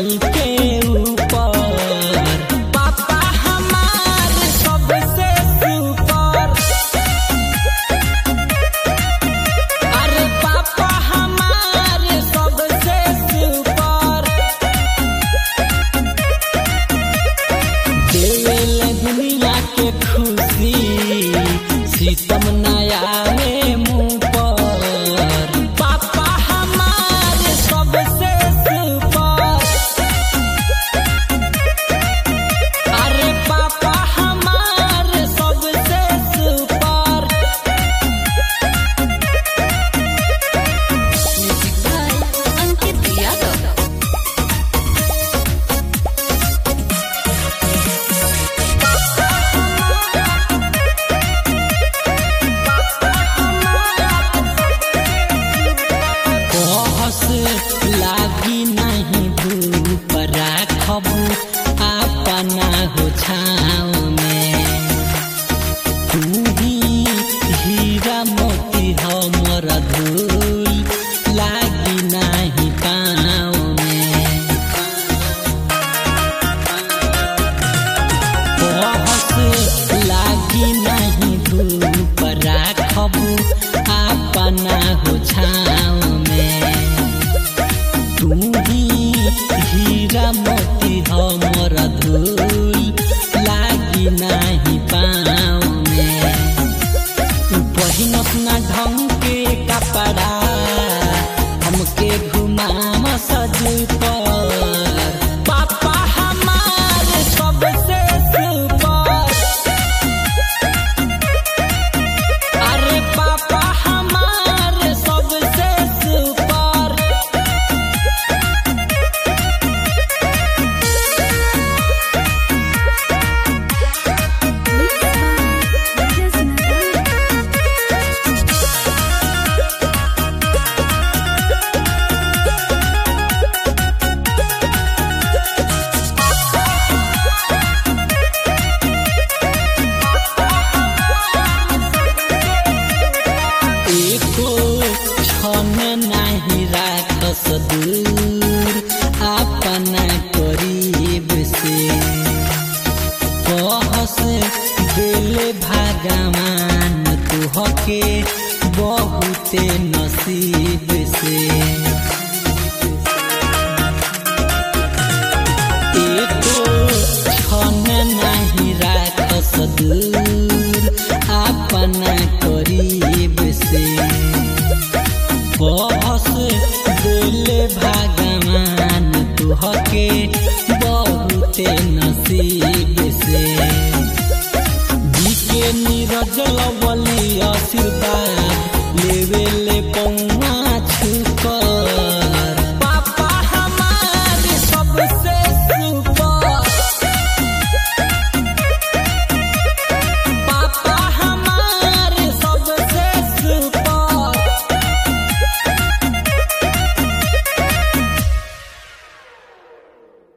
धरती के ऊपर पापा हमार सबसे सुपर। अरे पापा हमार सबसे सुपर। देवेल दुनिया के खुशी सीतम नया में मुँह पर पापा हमार सबसे सुपर। अरे पापा हमार सबसे सुपर। अंकित यादव। कहस लागी नहीं धूप राखबू अपना हो छाँव में। तू ही हीरा मोती हमर धूल लागी नहीं पाँव में। कहस लागी नहीं धूप राखबू अपना हो छाँव में। तू ही हीरा मोती हमर धूल लागी नहीं पाँव में। पहिनत ना ढंग के कपड़ा हमके घुमाम सज पर पापा हमार सबसे सुपर। अरे पापा हमार सबसे सुपर। एको क्षण नहीं राखस दूर अपना करीब से। कहस दिल भगवान तुहके बहुते नसीब से। एको क्षण नहीं राखस दूर अपना करीब से। कहस दिल भगवान तुहके